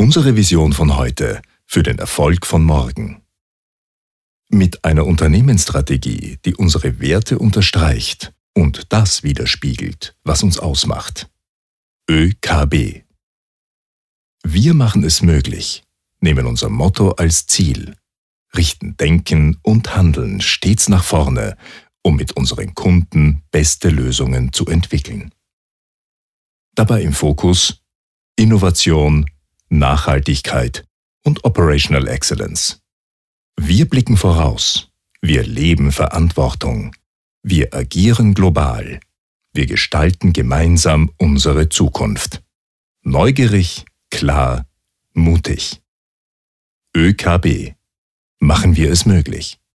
Unsere Vision von heute für den Erfolg von morgen. Mit einer Unternehmensstrategie, die unsere Werte unterstreicht und das widerspiegelt, was uns ausmacht. ÖKB. Wir machen es möglich, nehmen unser Motto als Ziel, richten Denken und Handeln stets nach vorne, um mit unseren Kunden beste Lösungen zu entwickeln. Dabei im Fokus Innovation, Nachhaltigkeit und Operational Excellence. Wir blicken voraus, wir leben Verantwortung, wir agieren global, wir gestalten gemeinsam unsere Zukunft. Neugierig, klar, mutig. ÖKB. Machen wir es möglich.